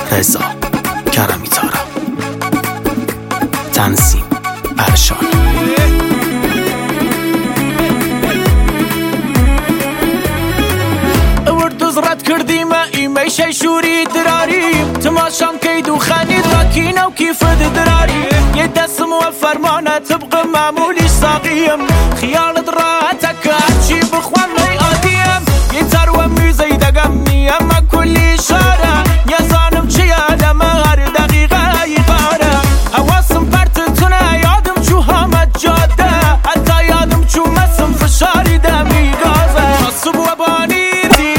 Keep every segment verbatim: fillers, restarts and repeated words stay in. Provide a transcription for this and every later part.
رضا کرمی تارا، تنظیم ارشان. وردوز رد کردیم ایمی شی شوری دراریم، تماشام کید و خانید راکینه و کیف دراریم. یه دستم و فرمانه طبق معمولی ساقیم، خیالت راحتك هرچی بخوام لی آدیم. یه تر و میزی دگم نیم کلی شاره، یزانم چیه لما هر دقیقه یقاره. حواسم پرتتونه یادم چو همه جاده، حتی یادم چو مسم فشاری دمی گازه. نصب و بانی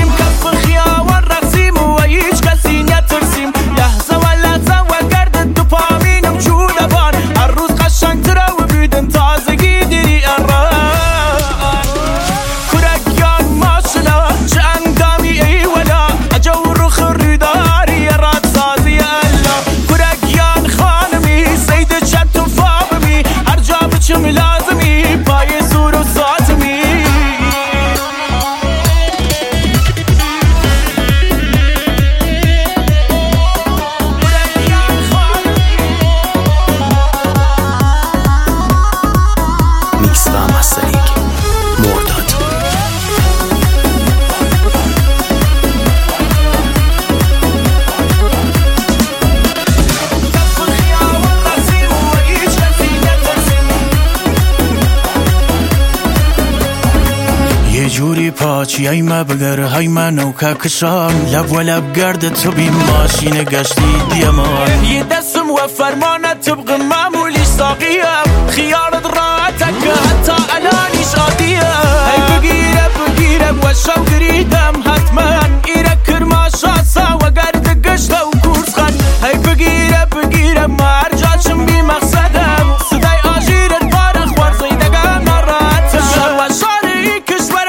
جوری پاچی ای ما بگر های منو که کشام، لب و لب گرد تو بی ماشین گشتی دیمان. یه دستم و فرمانه طبق معمولی ساقیم، خیالت راحتك حتی الانیش عادیم. ای بگیره بگیره و شو گریدم حتما، ایره کرما شاسا و گرد گشت و کورس خان. ای بگیره بگیره ما هر جاشم بی مقصدم، صدای آجیرت بارخ ورزی دگم ناراحتم. شر و شاری کشور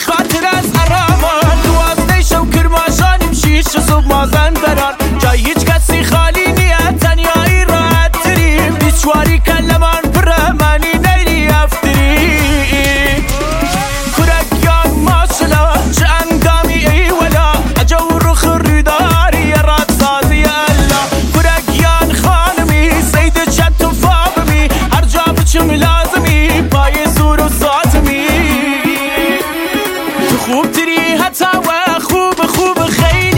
صبح مازن برار، جای هیچ کسی خالی نیه، تنیایی راحت تریم. بیچواری کلمان برمانی نیلی افتری. کرکیان ماشلا چه اندامی ای ولا، اجو رخ ریداری راد سازی الله. کرکیان خانمی سید چت و فابمی، هر جا بچم لازمی پای زور و ساتمی. تو خوب تری حتی و خوب خوب خیلی،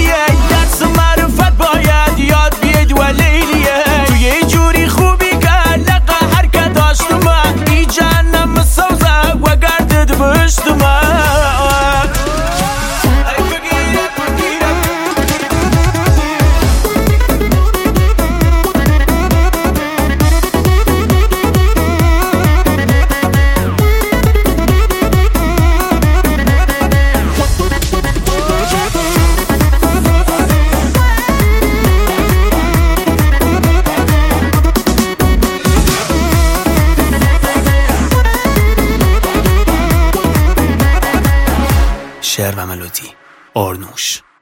شعر و ملودی آرنوش.